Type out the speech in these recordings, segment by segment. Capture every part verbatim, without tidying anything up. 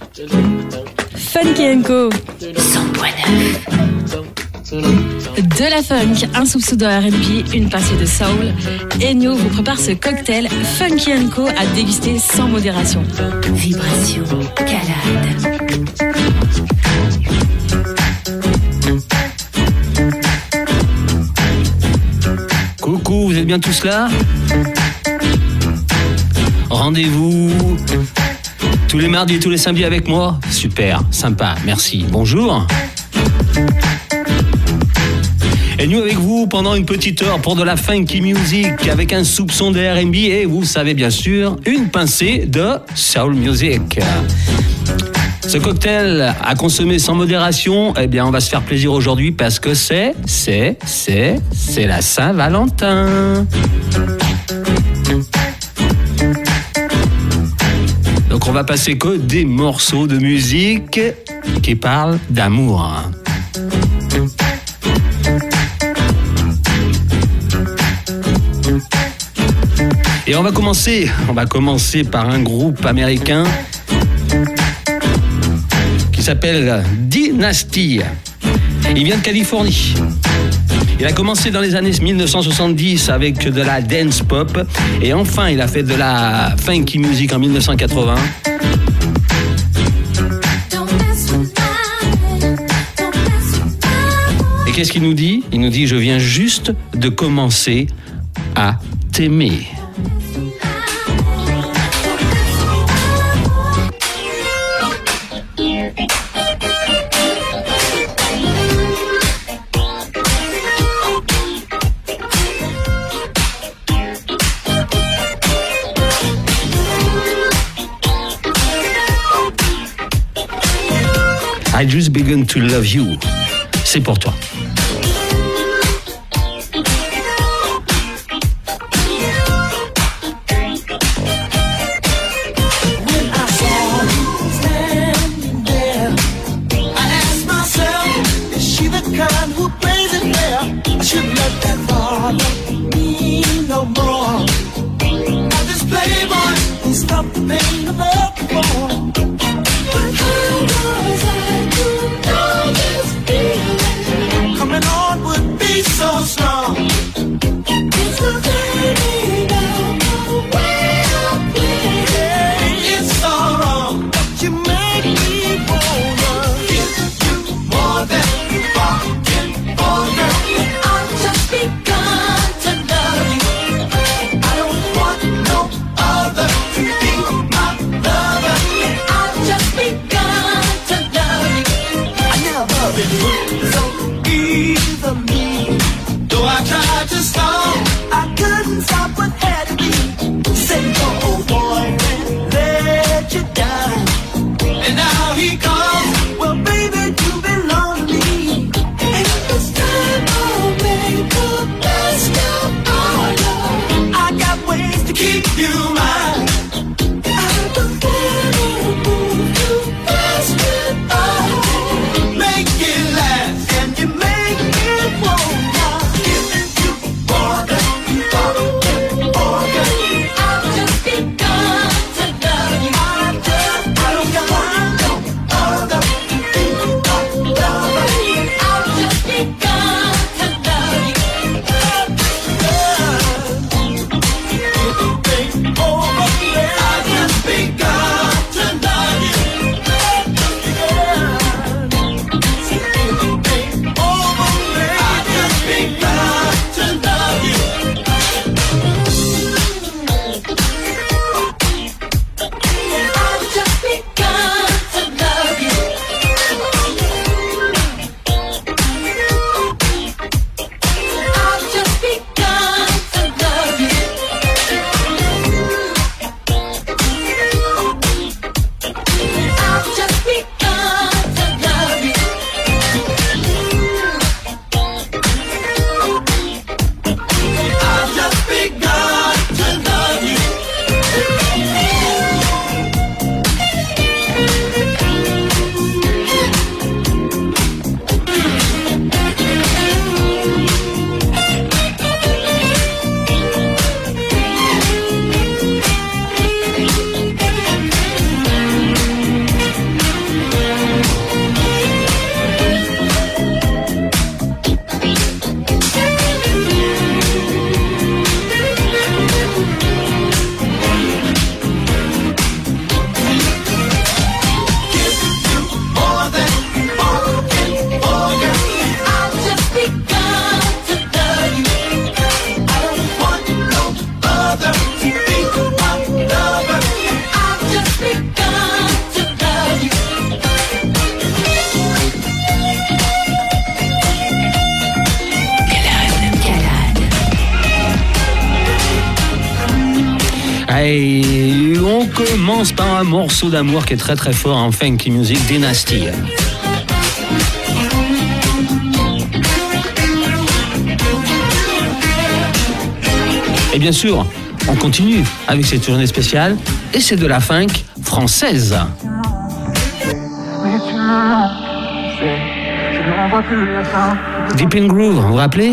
Funky and Co. cent neuf. De la funk, un soupçon de R and B, une pincée de soul. Ennio vous prépare ce cocktail Funky and Co à déguster sans modération. Vibration, calade. Coucou, vous êtes bien tous là ? Rendez-vous tous les mardis et tous les samedis avec moi ? Super, sympa, merci. Bonjour. Et nous avec vous pendant une petite heure pour de la funky music avec un soupçon de R and B et vous savez bien sûr une pincée de soul music. Ce cocktail à consommer sans modération, eh bien on va se faire plaisir aujourd'hui parce que c'est, c'est, c'est, c'est la Saint-Valentin. Donc on va passer que des morceaux de musique qui parlent d'amour. Et on va commencer, on va commencer par un groupe américain qui s'appelle Dynasty. Il vient de Californie. Il a commencé dans les années dix-neuf cent soixante-dix avec de la dance pop et enfin il a fait de la funky music en dix-neuf cent quatre-vingts. Et qu'est-ce qu'il nous dit ? Il nous dit « Je viens juste de commencer à t'aimer ». I just begun to love you. C'est pour toi. I just Et on commence par un morceau d'amour qui est très très fort en funky music, Dynasty. Et bien sûr, on continue avec cette journée spéciale et c'est de la funk française. Deep in Groove, vous vous rappelez?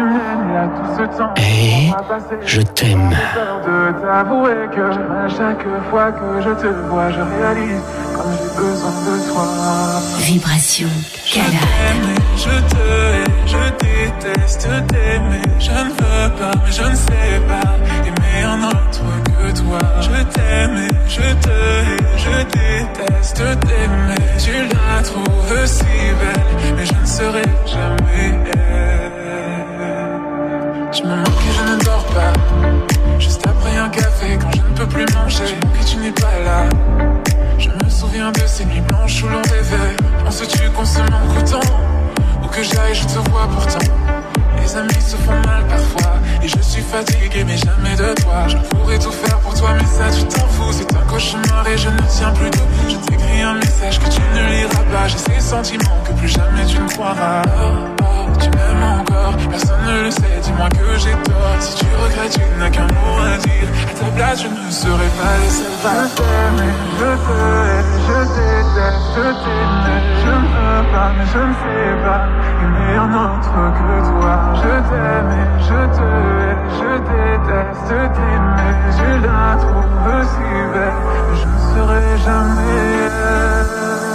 Et je t'aime. De t'avouer que à chaque fois que je te vois, je réalise comme j'ai besoin de toi. Vibration Canal. Je te hais, je déteste t'aimer. Je ne veux pas, mais je ne sais pas aimer un autre que toi. Je t'aime et je te hais, je déteste t'aimer. Tu la trouves si belle, mais je ne serai jamais elle. Je me manque et je ne dors pas. Juste après un café, quand je ne peux plus manger, je manque et tu n'es pas là. Je me souviens de ces nuits blanches où l'on rêvait. On se tue qu'on se manque autant. Où que j'aille, je te vois pourtant. Les amis se font mal parfois. Et je suis fatigué, mais jamais de toi. Je pourrais tout faire pour toi, mais ça tu t'en fous. C'est un cauchemar et je ne tiens plus debout. Je t'écris un message que tu ne liras pas. J'ai ces sentiments que plus jamais tu ne croiras. Oh, oh, tu m'aimes encore, personne ne le sait. Dis-moi que j'ai tort. Si tu regrettes, tu n'as qu'un mot à dire. À ta place, je ne serai pas les seuls. Je t'aime et je te hais, je déteste t'aimer. Je ne veux pas, mais je ne sais pas aimer un autre que toi. Je t'aime et je te hais, je déteste t'aimer. Je la trouve si belle, mais je ne serai jamais elle.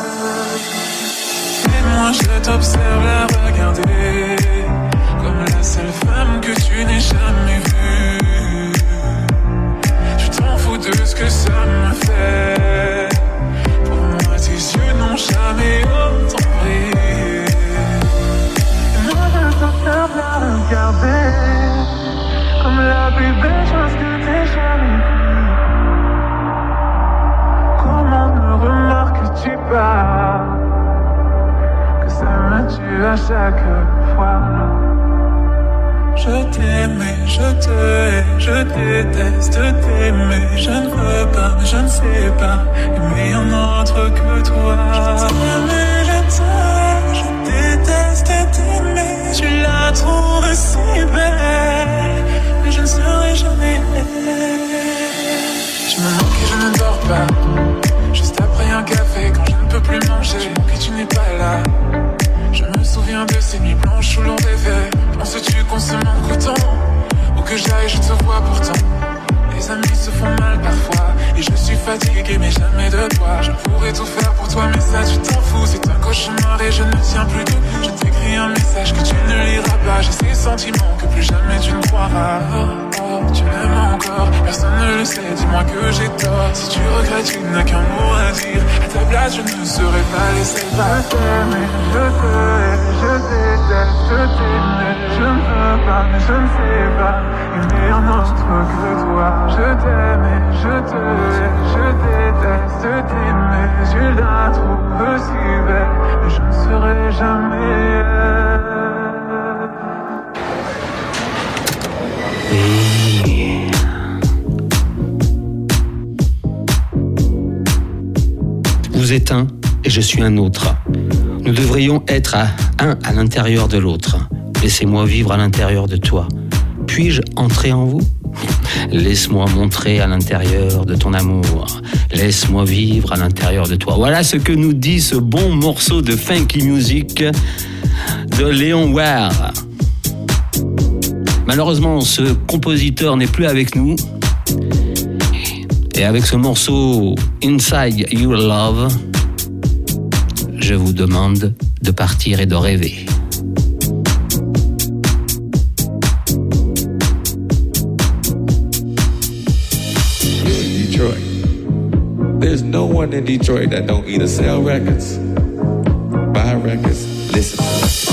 Et moi je t'observe la regarder comme la seule femme que tu n'aies jamais vue. Tu t'en fous de ce que ça me fait. Pour moi tes yeux n'ont jamais autant brillé. Et moi je t'observe la regarder comme la plus belle chose que t'aies jamais vue. Comment ne remarques-tu pas que ça me tue à chaque fois? Je t'aime et je te hais, je déteste t'aimer. Je ne veux pas, mais je ne sais pas aimer un autre que toi. Je t'aime et je te hais, je déteste t'aimer. Tu la trouves si belle, mais je ne serai jamais elle. Je me manque et je ne dors pas. Juste après un café, quand je ne peux plus manger, je manque et tu n'es pas là. Je me souviens de ces nuits blanches où l'on rêvait. On se tue qu'on se manque autant. Où que j'aille, je te vois pourtant. Les amis se font mal parfois. Et je suis fatigué, mais jamais de toi. Je pourrais tout faire pour toi, mais ça tu t'en fous. C'est un cauchemar et je ne tiens plus debout. Je t'écris un message que tu ne liras pas. J'ai ces sentiments que plus jamais tu ne croiras. Oh, oh, tu m'aimes encore, personne ne le sait. Dis-moi que j'ai tort. Si tu regrettes, tu n'as qu'un mot à dire. À ta place, je ne serai pas laissé. Je t'aime et je te hais, je déteste t'aimer. Je ne veux pas, mais je ne sais pas aimer un autre que toi. Je t'aime et je te hais, je déteste t'aimer. Je la trouve si belle, mais je ne serai jamais elle. Et... Vous êtes un et je suis un autre. Nous devrions être à un à l'intérieur de l'autre. Laissez-moi vivre à l'intérieur de toi. Puis-je entrer en vous? Laisse-moi montrer à l'intérieur de ton amour. Laisse-moi vivre à l'intérieur de toi. Voilà ce que nous dit ce bon morceau de funky music de Léon Ware. Malheureusement, ce compositeur n'est plus avec nous. Et avec ce morceau Inside Your Love, je vous demande de partir et de rêver. Detroit. There's no one in Detroit that don't either sell records, buy records, listen to records.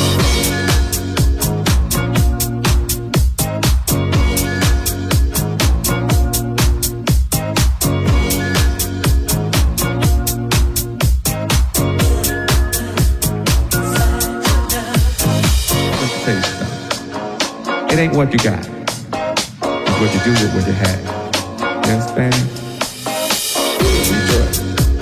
Let me tell you something. It ain't what you got, it's what you do with what you have. You understand? Detroit.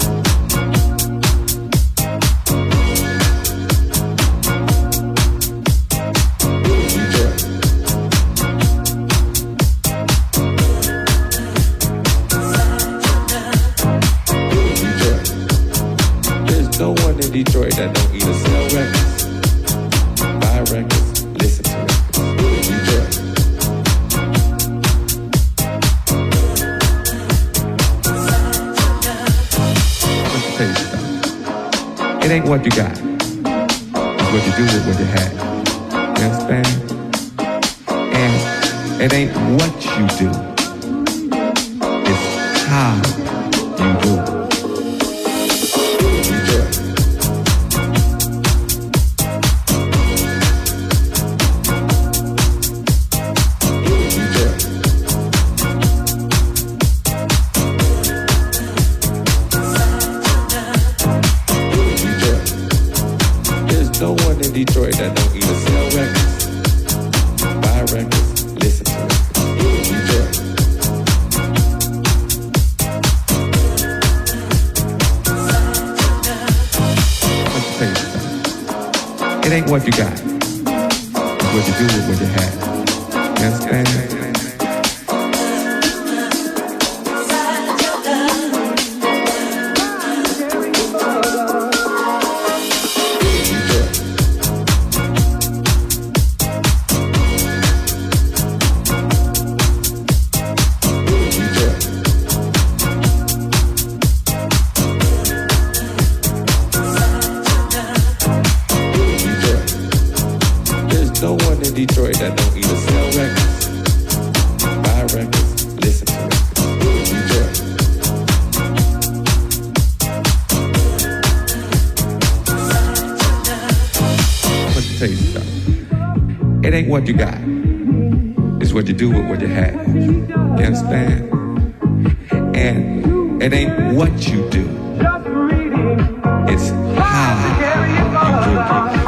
Detroit that don't either sell records, buy records, listen to records. Detroit. Let me tell you something. It ain't what you got, it's what you do with what you have. You understand? And it ain't what you do, it's how you do it. Detroit that don't either sell records, buy records, listen to records. Detroit. Let me tell you something. It ain't what you got, it's what you do with what you have. You understand? Detroit that don't either sell records, buy records, listen to records. Detroit. Let me tell you something. It ain't what you got, it's what you do with what you have. You understand? And it ain't what you do, it's how you do it.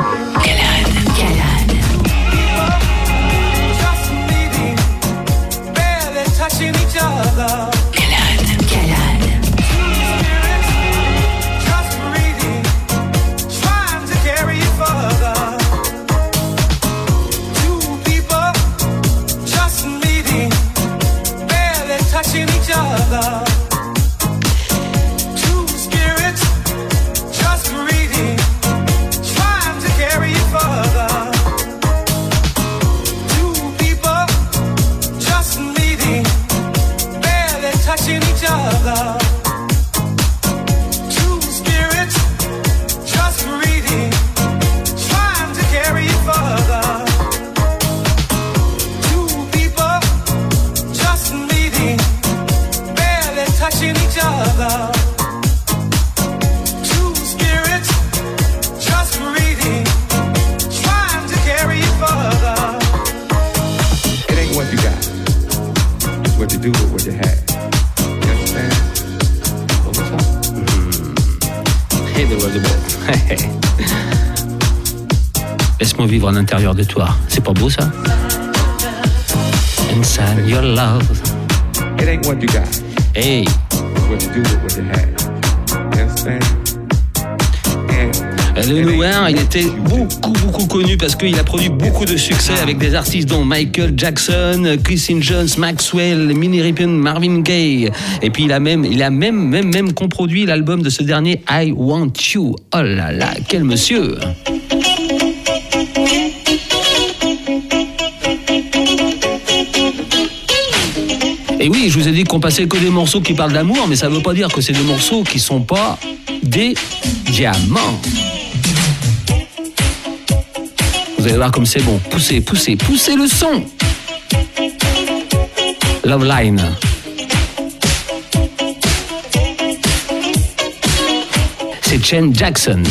Laisse-moi vivre à l'intérieur de toi. C'est pas beau ça? Inside your love. It ain't what you got. Hey. It's what you do with what you have. You understand? Le Noir, il était beaucoup, beaucoup connu parce qu'il a produit beaucoup de succès avec des artistes dont Michael Jackson, Quincy Jones, Maxwell, Minnie Riperton, Marvin Gaye. Et puis il a même, il a même, même, même comproduit l'album de ce dernier, I Want You. Oh là là, quel monsieur! Et oui, je vous ai dit qu'on passait que des morceaux qui parlent d'amour, mais ça ne veut pas dire que c'est des morceaux qui ne sont pas des diamants. Vous allez voir comme c'est bon. Poussez, poussez, poussez le son. Love Line. C'est Chen Jackson.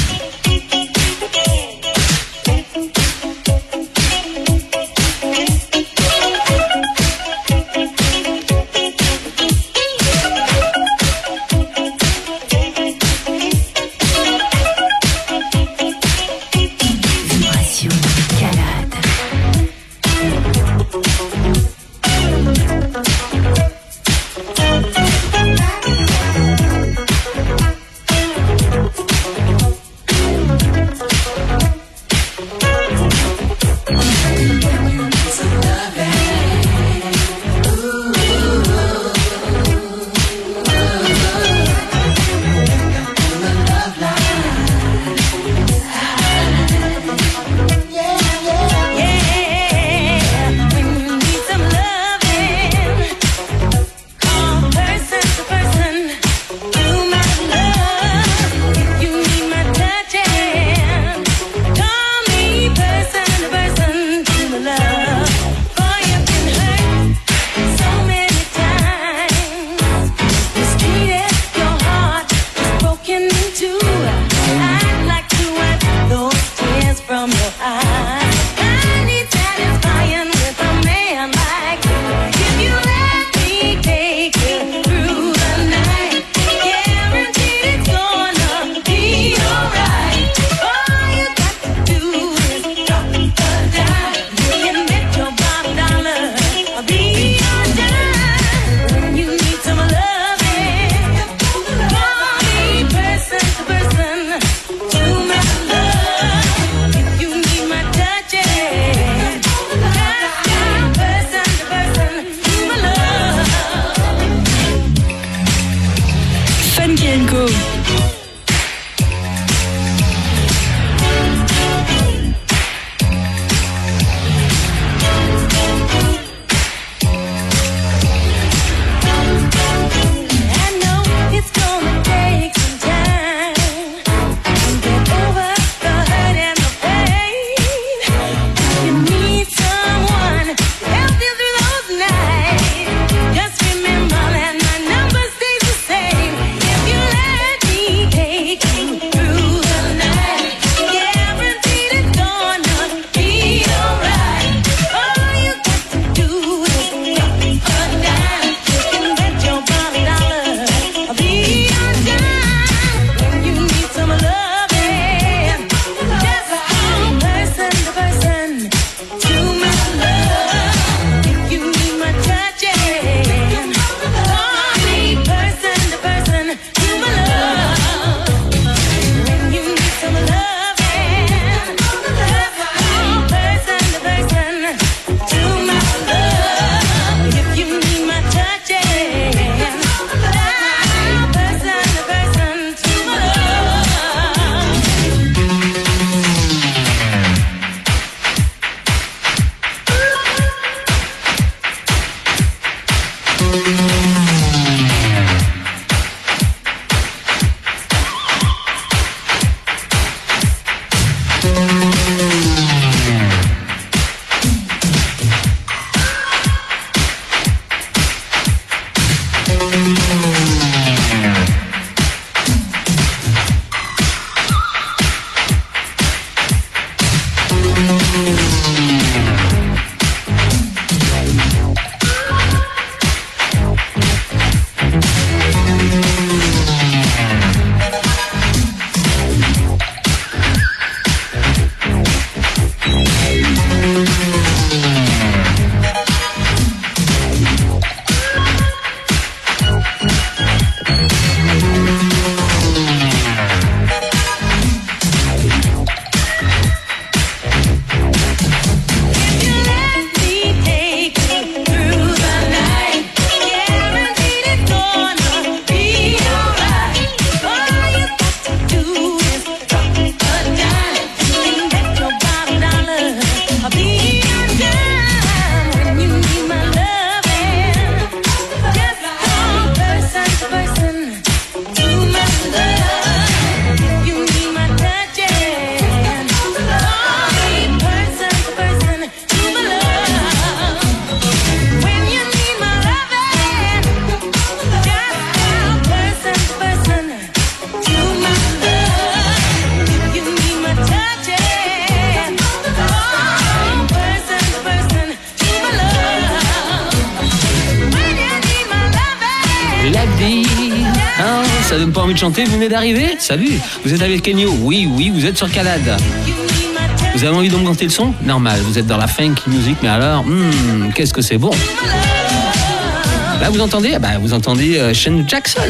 envie de chanter, vous venez d'arriver? Salut, vous êtes avec Enyo? Oui, oui, vous êtes sur Calade. Vous avez envie d'augmenter le son? Normal, vous êtes dans la funky music, mais alors, hmm, qu'est-ce que c'est bon. Là, vous entendez? Bah, vous entendez euh, Shane Jackson.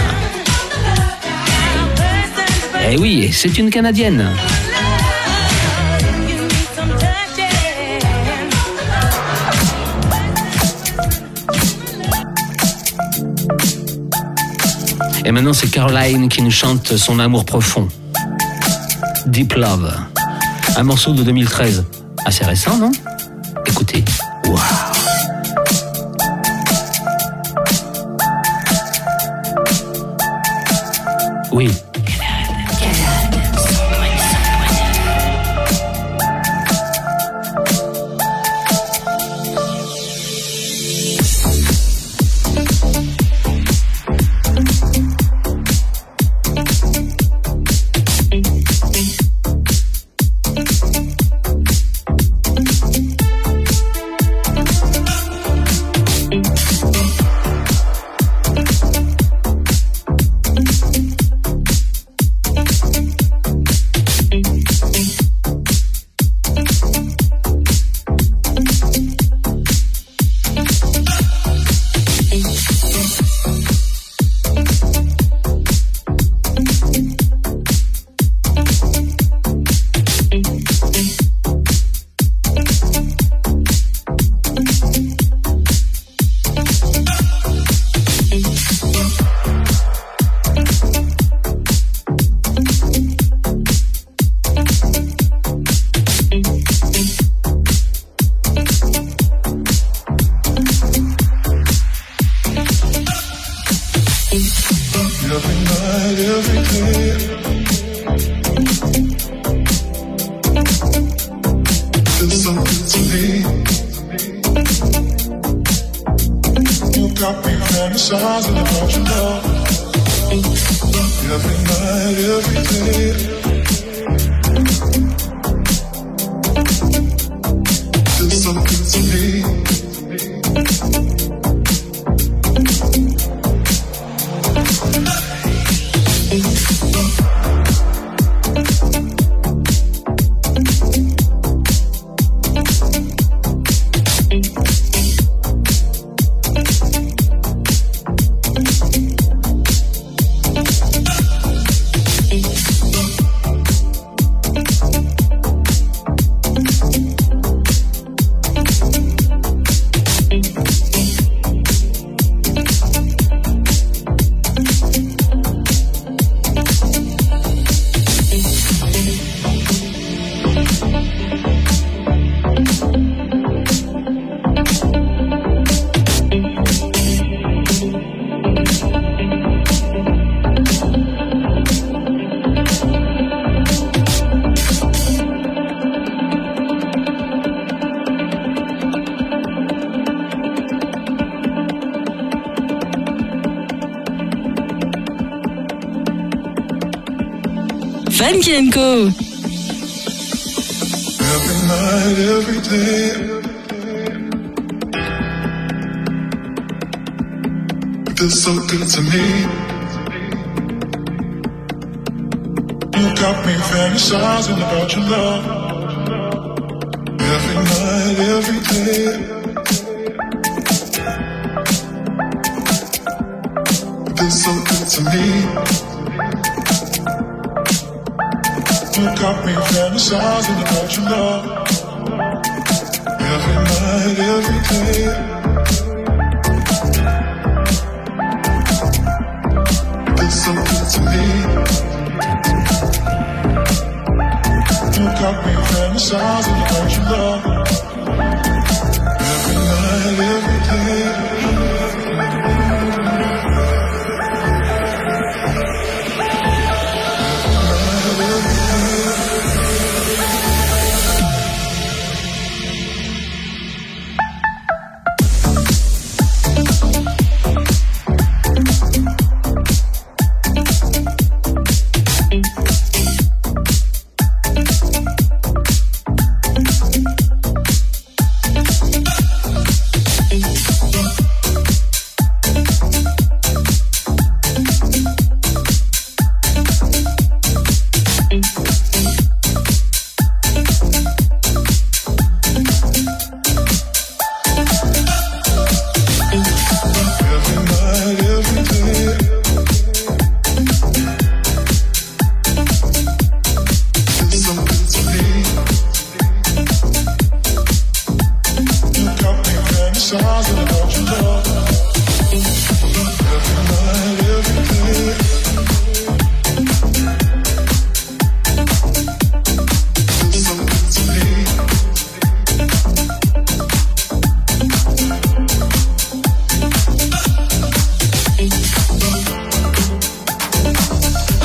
Eh oui, c'est une Canadienne. Et maintenant, c'est Caroline qui nous chante son amour profond. Deep Love. Un morceau de deux mille treize. Assez récent, non? Écoutez. Waouh! Oui. Funky and Co. Every night, every day, it feels so good to me. You got me fantasizing about your love. Every night, every day, it feels so good to me. You got me fantasizing about your love. Every night, every day, it's so good to me. You got me fantasizing about your love. Every night, every day.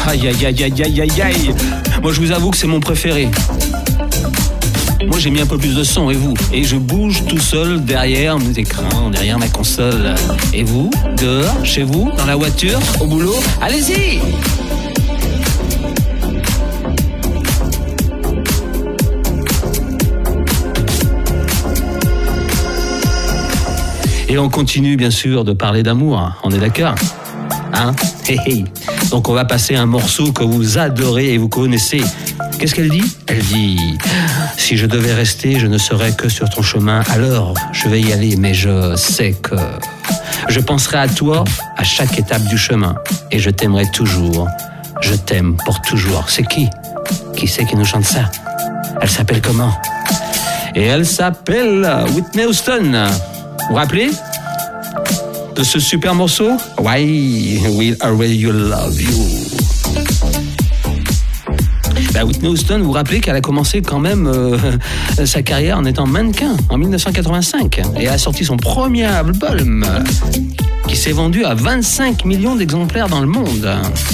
Aïe, aïe, aïe, aïe, aïe, aïe, aïe. Moi, je vous avoue que c'est mon préféré. Moi, j'ai mis un peu plus de son, et vous? Et je bouge tout seul derrière mes écrans, derrière ma console. Et vous? Dehors? Chez vous? Dans la voiture? Au boulot? Allez-y! Et on continue, bien sûr, de parler d'amour. On est d'accord? Hein? Hey, hey. Donc, on va passer un morceau que vous adorez et vous connaissez. Qu'est-ce qu'elle dit? Elle dit « Si je devais rester, je ne serais que sur ton chemin. Alors, je vais y aller, mais je sais que je penserai à toi à chaque étape du chemin. Et je t'aimerai toujours. Je t'aime pour toujours. » C'est qui? Qui c'est qui nous chante ça? Elle s'appelle comment? Et elle s'appelle Whitney Houston. Vous vous rappelez de ce super morceau? Why will I really love you? Ben, Whitney Houston, vous vous rappelez qu'elle a commencé quand même euh, sa carrière en étant mannequin en dix-neuf cent quatre-vingt-cinq et elle a sorti son premier album euh, qui s'est vendu à vingt-cinq millions d'exemplaires dans le monde.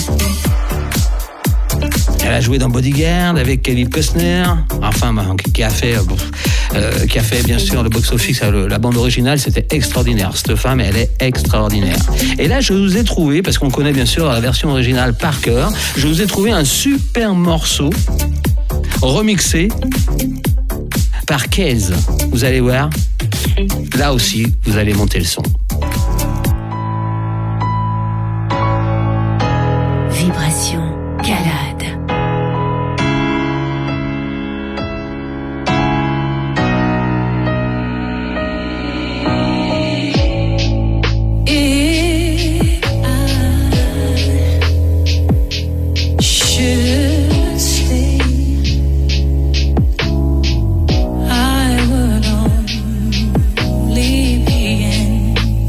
Elle a joué dans Bodyguard avec Kevin Costner, enfin qui a fait, euh, qui a fait bien sûr le box-office, la bande originale, c'était extraordinaire. Cette femme, elle est extraordinaire. Et là, je vous ai trouvé, parce qu'on connaît bien sûr la version originale par cœur, je vous ai trouvé un super morceau remixé par Kez. Vous allez voir, là aussi, vous allez monter le son. Vibration Calade. I would only be in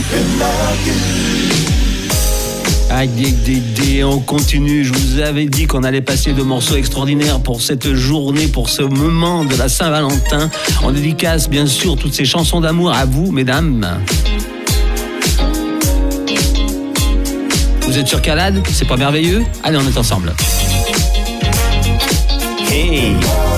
Aïe, on continue. Je vous avais dit qu'on allait passer de morceaux extraordinaires pour cette journée, pour ce moment de la Saint-Valentin. On dédicace bien sûr toutes ces chansons d'amour à vous, mesdames. Vous êtes sur Calade? C'est pas merveilleux? Allez, on est ensemble. Hey!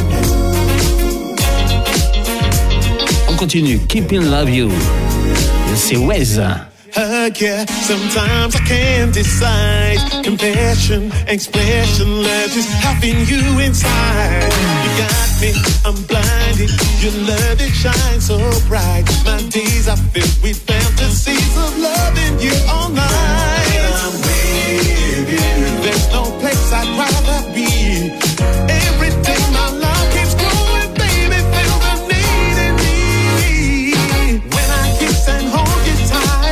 On continue. Keep in Love You. C'est Wes. Hug, yeah, sometimes I can't decide. Compassion, expression, love just having you inside. You got me, I'm blinded. Your love, it shines so bright. My days are filled with fantasies of loving you all night. I'm with you. There's no place I'd rather be. Every day my love keeps growing, baby, feel the need in me. When I kiss and hold you tight.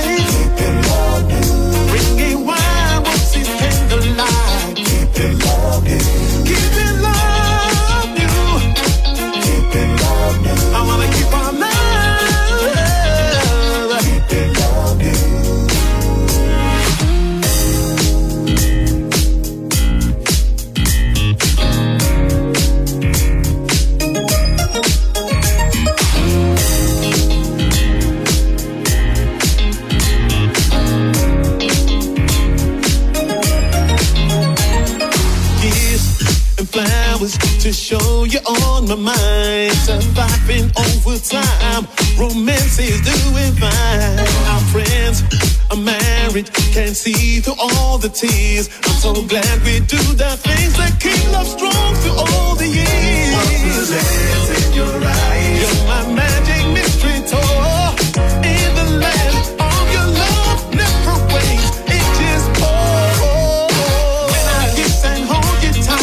To show you on my mind, surviving over time, romance is doing fine. Our friends are married, can't see through all the tears. I'm so glad we do the things that keep love strong through all the years. What lands in your eyes? You're my magic mystery tour. In the land of your love, never waits, it just pours. When I kiss and hold you tight.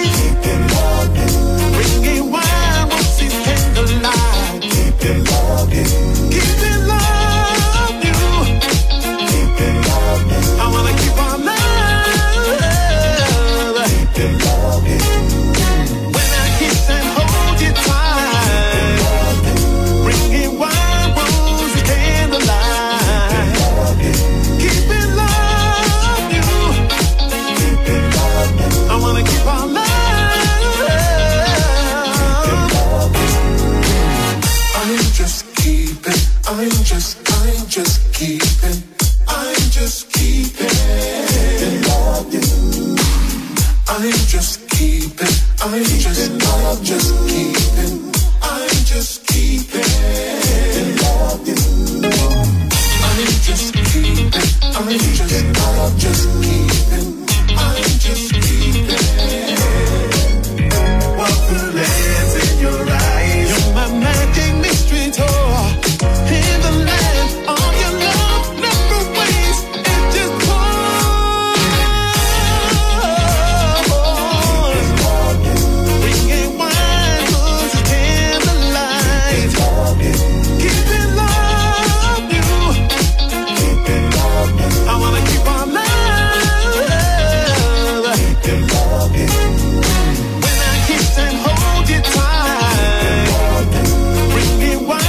I'm just, I'm just keeping, I'm just keeping, love you. I'm just keeping, I'm just, I'm just keeping, I'm just keeping, love you. I'm just keeping, I'm just, I'm just keeping, I'm just keeping. What the lands in your eyes? You're my magic mystery tour. In the land of your love, never waits, it just pours. Bringing wine, roses, candlelight. Keep it love you. I wanna keep our love. When I kiss and hold you tight, bringing wine.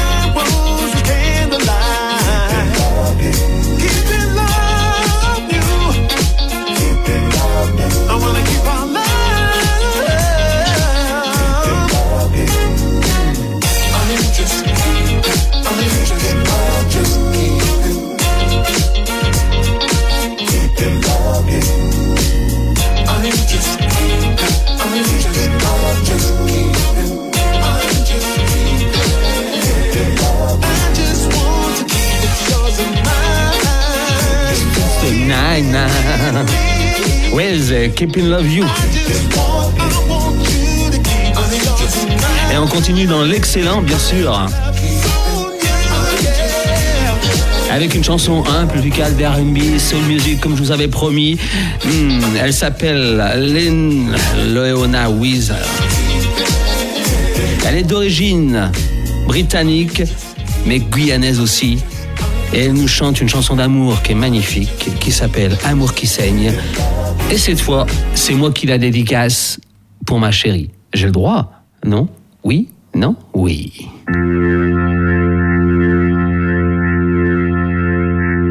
Wes, Keep in Love You. Et on continue dans l'excellent, bien sûr, avec une chanson un peu musicale d'R and B, soul music, comme je vous avais promis. Hmm, elle s'appelle Lynn Leona Weezer. Elle est d'origine britannique, mais guyanaise aussi. Et elle nous chante une chanson d'amour qui est magnifique, qui s'appelle Amour qui saigne. Et cette fois, c'est moi qui la dédicace pour ma chérie. J'ai le droit? Non? Oui? Non? Oui.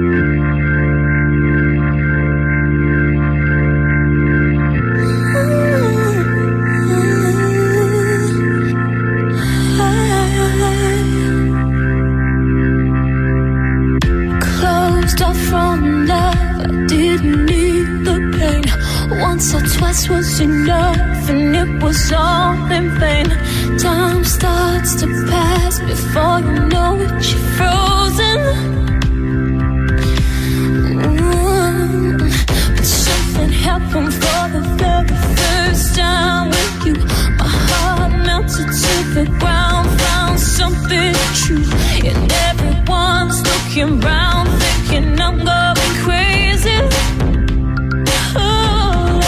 start from love. I didn't need the pain. Once or twice was enough, and it was all in vain. Time starts to pass before you know it, you're frozen. Mm. But something happened for the very first time with you. My heart melted to the ground, found something true. And everyone's looking round, thinking I'm going crazy. Oh,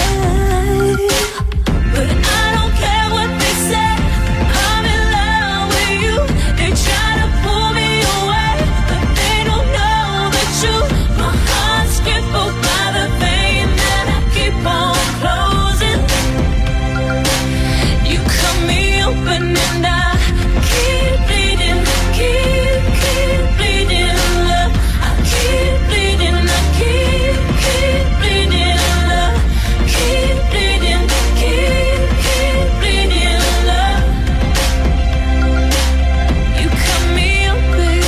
but I don't care what they say. I'm in love with you. They try to pull me away, but they don't know the truth. My heart's crippled by the pain that I keep on closing. You cut me open and I keep bleeding, keep, keep bleeding, love. I keep bleeding, I keep, keep bleeding, love. Keep bleeding, keep, keep bleeding, love. You cut me open.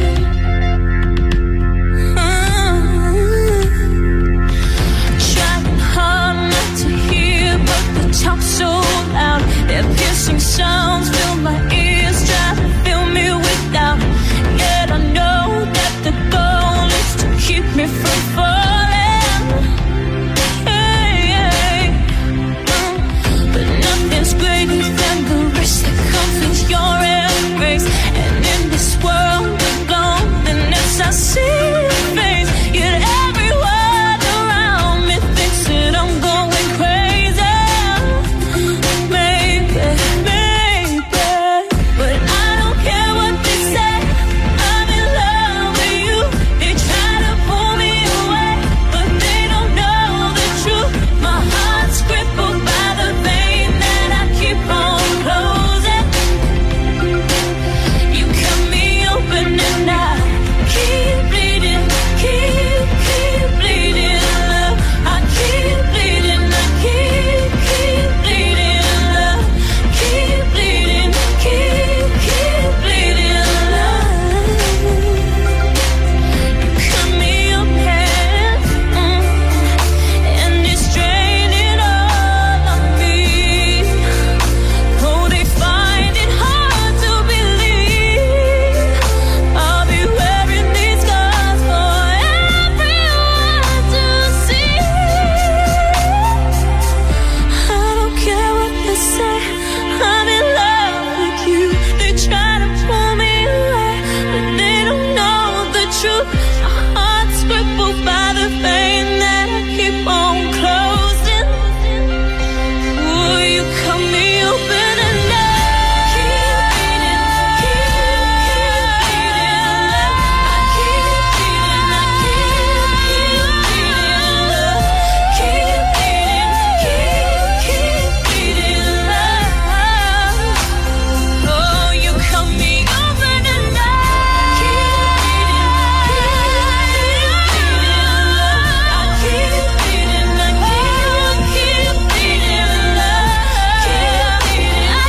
Mm. Trying hard not to hear, but the talk's so loud. Their piercing sounds fill my ears, try to fill me with doubt. Yet I know that the goal is to keep me from falling. Hey, hey. Mm. But nothing's greater than the risk that comes with your embrace. And in this world of loneliness, I see your face. Yet everyone around me thinks that I'm going crazy. Maybe, maybe, but I don't care what they say. I'm in love with you. They try to pull me away, but they don't know the truth. My heart's crippled by the pain that I keep on closing. You cut me open and I keep bleeding, keep, keep bleeding, love. I keep bleeding, I keep, keep bleeding, love. Keep bleeding, keep, keep bleeding, love. You cut me open, mm, and it's draining all of me. Oh, they find it hard to believe I'll be wearing these scars for everyone to see. I don't care what they say. I'm in love with you. They try to pull me away, but they don't know the truth. My heart's crippled by the pain that I keep on closing. Ooh, you cut me open and I keep bleeding, keep, keep bleeding, love. I keep bleeding, I keep, keep bleeding, love. Keep bleeding, keep, keep bleeding, love. Oh, you cut me open and I keep bleeding, keep, keep bleeding, love. I keep bleeding, I keep, keep bleeding, love. Keep bleeding, I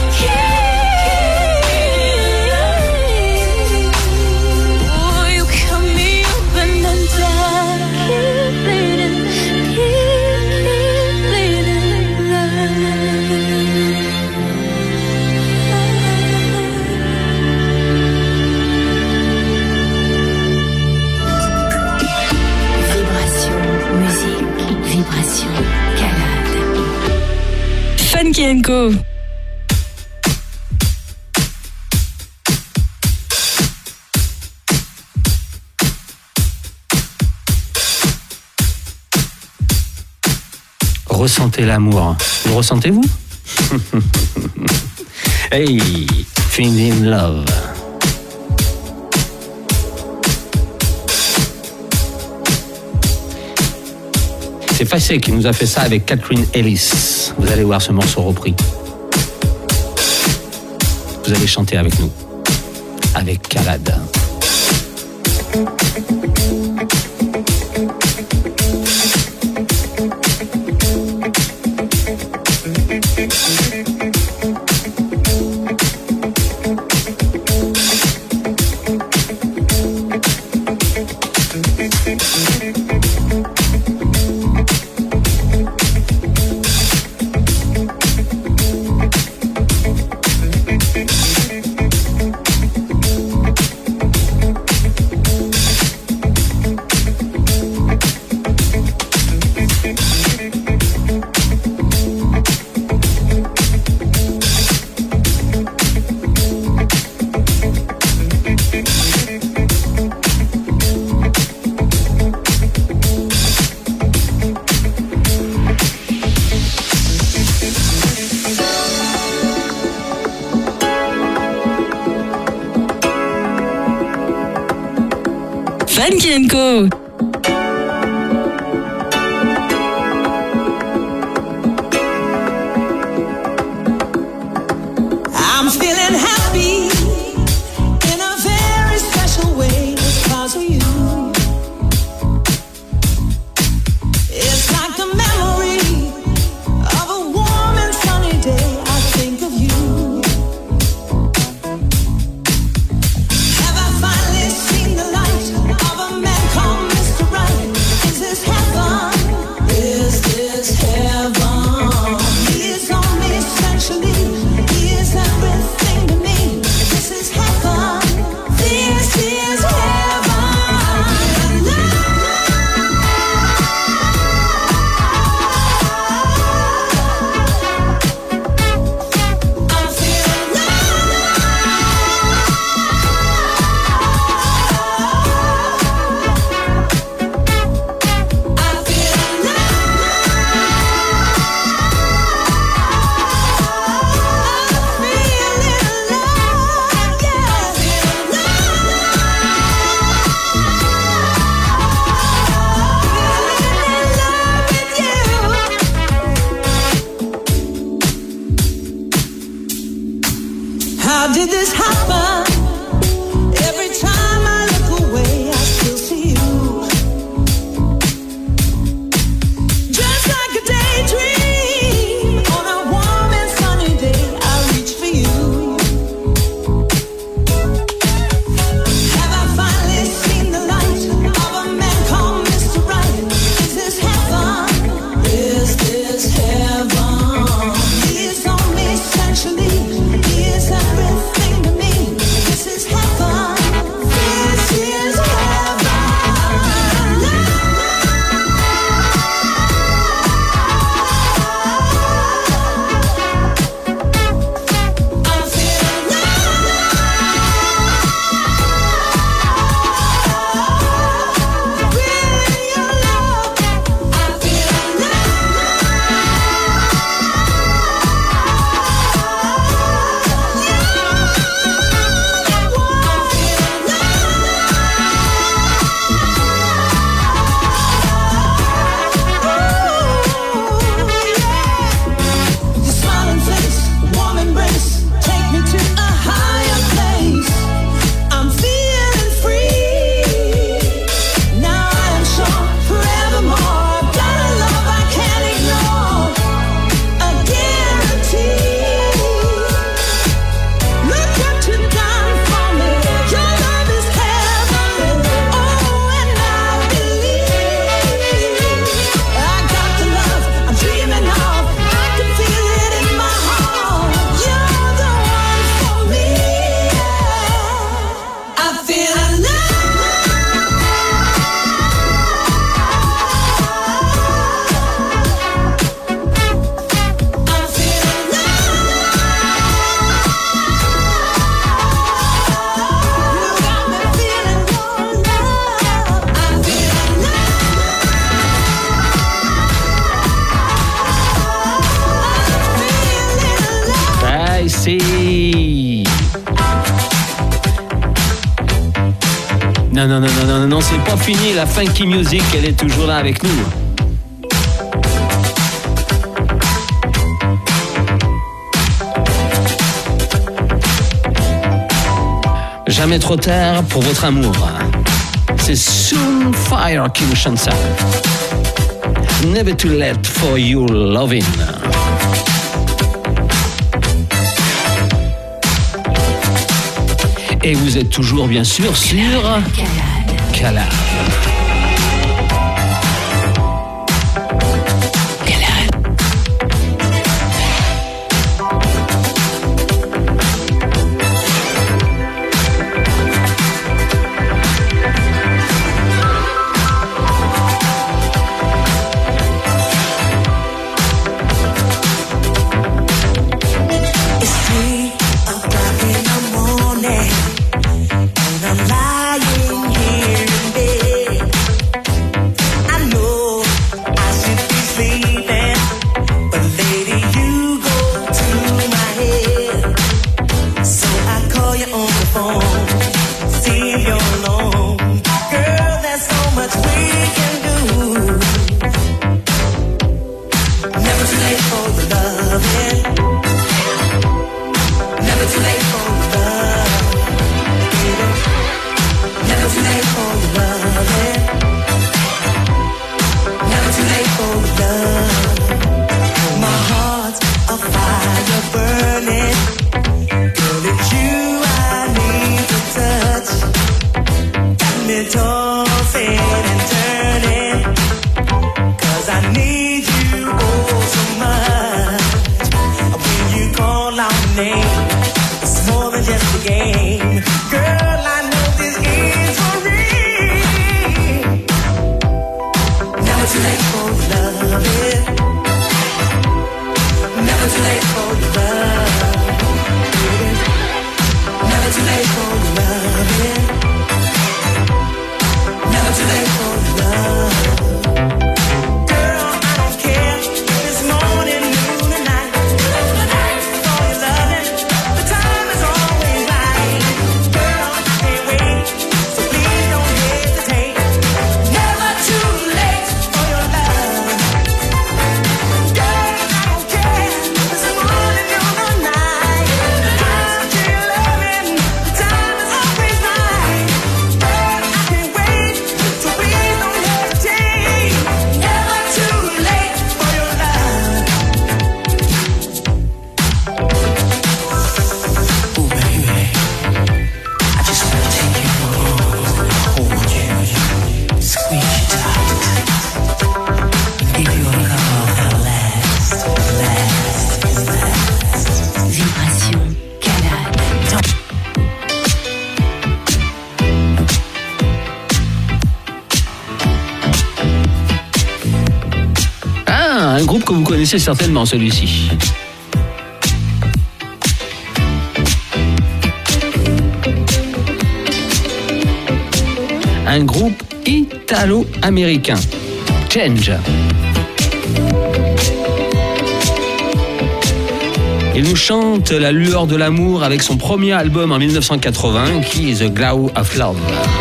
keep. Oh, you cut me open and I keep bleeding, keep, keep bleeding, Vibration, musique, vibration, calade. Funky and Co. Ressentez l'amour. Vous le ressentez-vous? Hey, Feel in Love. C'est Facé qui nous a fait ça avec Catherine Ellis. Vous allez voir ce morceau repris. Vous allez chanter avec nous. Avec Calade. Thank Funky and Co. I'm feeling happy in a very special way because of you. It's like a memory of a warm and sunny day. I think of you. Have I finally seen the light of a man called Mister Right? Is this heaven? Is this heaven? He is on me essentially. He is everything to me. This is heaven. This is heaven. I'm feeling I feel How did this happen? Every time I look away, I still see you. Just like a daydream on a warm and sunny day, I reach for you. Have I finally seen the light of a man called Mister Right? Is this heaven? Is this heaven? He is on me essentially. He is everything to me. This is heaven. This is heaven. I'm feeling feeling your love. I'm feeling Your smiling face, warm embrace, take me to a higher place. I'm feeling free. Now I am sure forevermore. Got a love I can't ignore. A guarantee. Look what you've done for me. Your love is heavenly. Oh, and I believe I got the love I'm dreaming of. I can feel it in my heart. You're the one for me. I feel alive. I'm feeling You got me feeling your love. I feel I see. Non, non, non, non, non, non, c'est pas fini. La funky music, elle est toujours là avec nous. Jamais trop tard pour votre amour. C'est Soulfire qui nous chante ça. Never too late for your loving. Et vous êtes toujours bien sûr sur Calade. It's three o'clock in the morning, and I'm lying here in bed. I know I should be sleeping, but lady, you go to my head. So I call you on the phone, see if you're alone, girl. much we can do. Never too late for the loving. Never too late for the love. Never too late for the loving. Never too late for the love. My heart's a fire burning. Girl, it's you I need to touch. Got me tossing and turning. 'Cause I need you oh so much. When you call out my name, it's more than just a game. Girl, I know this is for real. Never too late for loving. Never too late for love. Never too late for loving. Never too late for love. Girl, I don't care if it's morning, noon, or night. For your loving, the time is always right. Girl, I can't wait, so please don't hesitate. Never too late for your love. Girl, I don't care if it's morning, noon, or night. For your loving, the time is always right. Girl, I can't wait, so please don't hesitate. Never too late for your love. Ooh, baby, I just wanna take you home, hold you, squeeze you tight, and give you a love that lasts, lasts, lasts. Vibration Calade. Ah, un groupe que vous connaissez certainement, celui-ci. Un groupe italo-américain. Change. Il nous chante la lueur de l'amour avec son premier album en dix-neuf cent quatre-vingts, qui est The Glow of Love.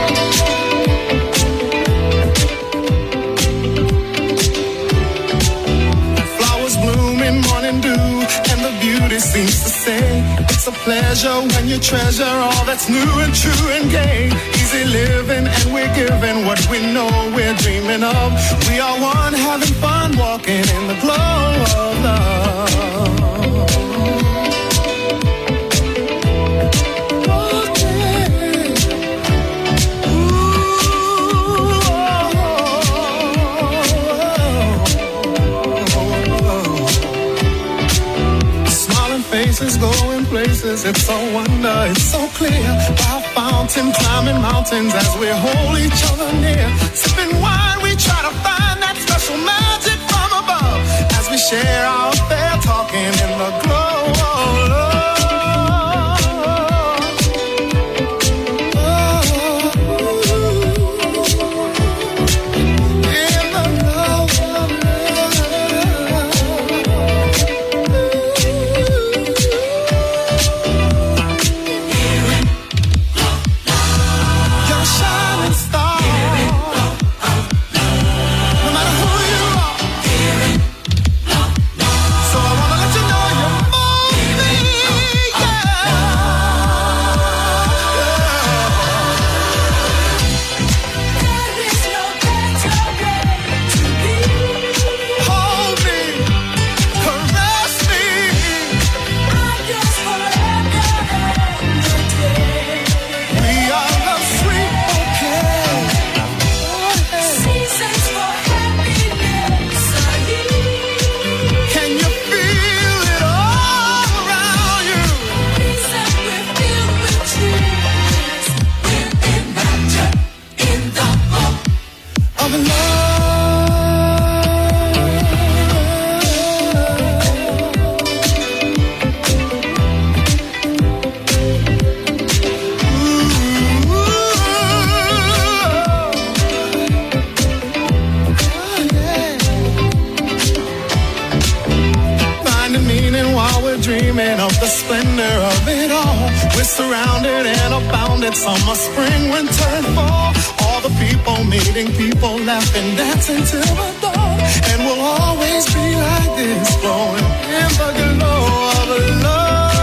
Flowers bloom in morning dew, and the beauty seems to say, it's a pleasure when you treasure all that's new and true and gay. Easy living and we're giving what we know we're dreaming of. We are one having fun walking in the glow of love. Faces going places, it's so wonder, it's so clear. By fountain, climbing mountains as we hold each other near. Sipping wine, we try to find that special magic from above. As we share our affair, talking in the glow of love. dreaming of the splendor of it all. We're surrounded and abounded, summer, spring, winter, and fall. All the people serenading people, laughing, dancing till the dawn. And we'll always be like this, flowing in the glow of love.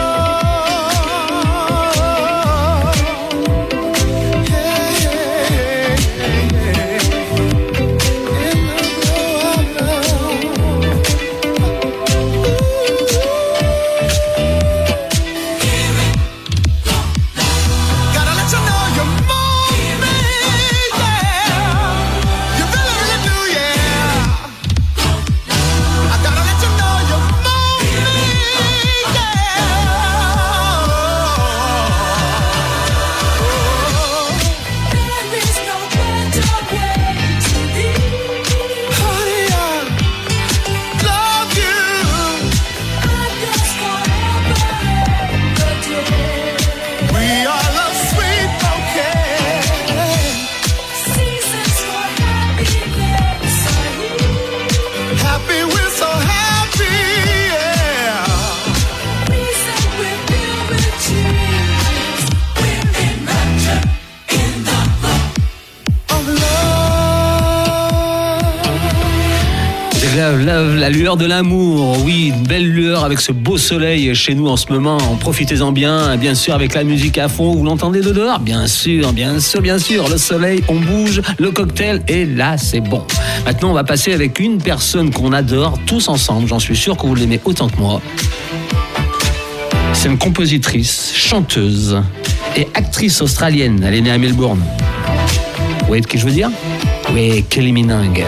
Love, love, la lueur de l'amour. Oui, une belle lueur avec ce beau soleil chez nous en ce moment. Profitez-en bien, bien sûr, avec la musique à fond. Vous l'entendez de dehors? Bien sûr, bien sûr, bien sûr. Le soleil, on bouge, le cocktail, et là, c'est bon. Maintenant, on va passer avec une personne qu'on adore tous ensemble. J'en suis sûr que vous l'aimez autant que moi. C'est une compositrice, chanteuse et actrice australienne. Elle est née à Melbourne. Vous voyez de qui je veux dire? Oui, Kylie Minogue.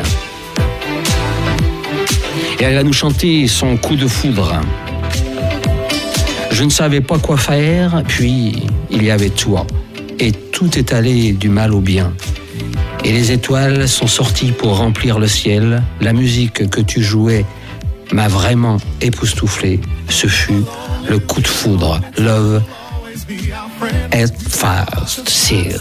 Et elle va nous chanter son coup de foudre. Je ne savais pas quoi faire, puis il y avait toi. Et tout est allé du mal au bien. Et les étoiles sont sorties pour remplir le ciel. La musique que tu jouais m'a vraiment époustouflé. Ce fut le coup de foudre. Love at first sight.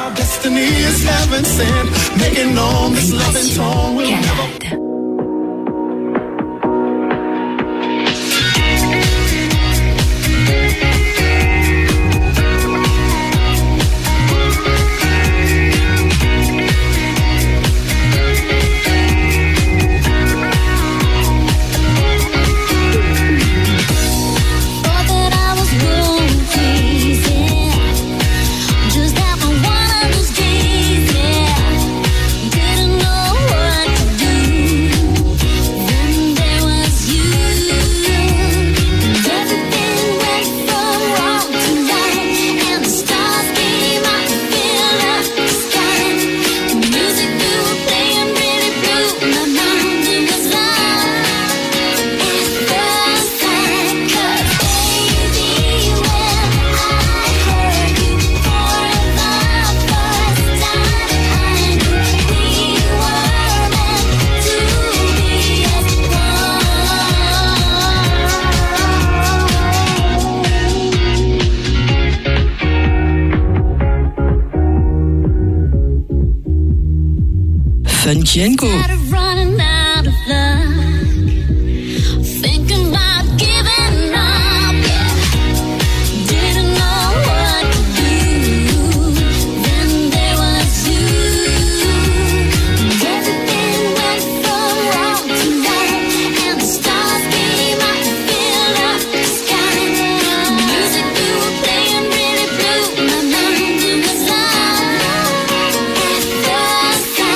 Funky and Co.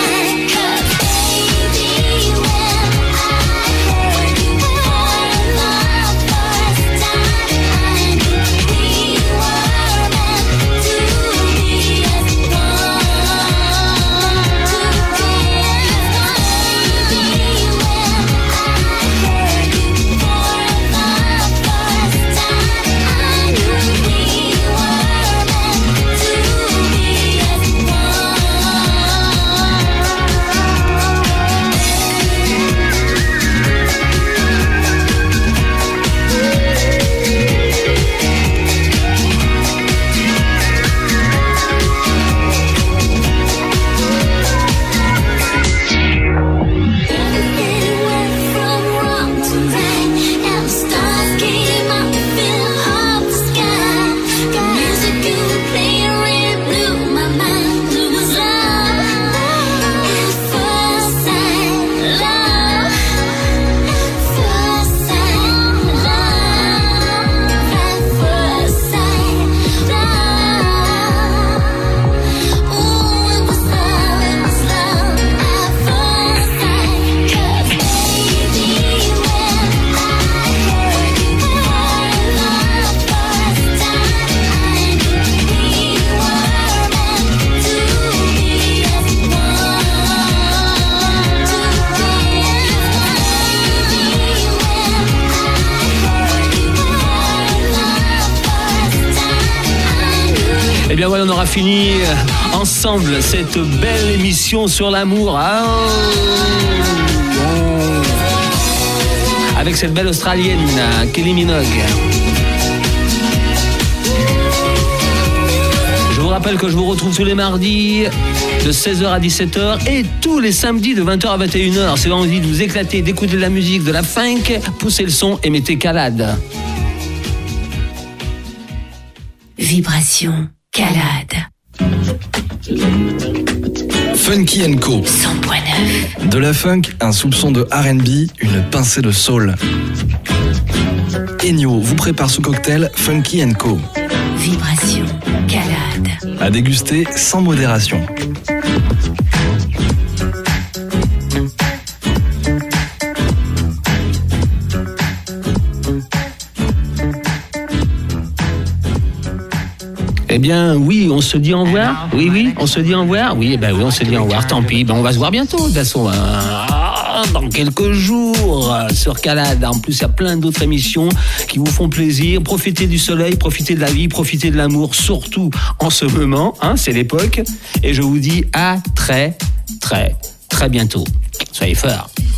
Baby, when I heard you bien voilà, on aura fini ensemble cette belle émission sur l'amour. Ah, oh. Avec cette belle Australienne, Kylie Minogue. Je vous rappelle que je vous retrouve tous les mardis de seize heures à dix-sept heures et tous les samedis de vingt heures à vingt et une heures. Si vous avez envie de vous éclater, d'écouter de la musique, de la funk, poussez le son et mettez Calade. Vibration Calade. Funky and Co. cent neuf. De la funk, un soupçon de R and B, une pincée de soul. Ennio vous prépare ce cocktail Funky and Co. Vibration Calade. À déguster sans modération. Eh bien, oui, on se dit au revoir. Oui, oui, on se dit au revoir. Oui, ben oui, on se dit au revoir. Tant pis, ben on va se voir bientôt, de toute façon. Ah, dans quelques jours, sur Calade. En plus, il y a plein d'autres émissions qui vous font plaisir. Profitez du soleil, profitez de la vie, profitez de l'amour, surtout en ce moment. Hein, c'est l'époque. Et je vous dis à très, très, très bientôt. Soyez forts.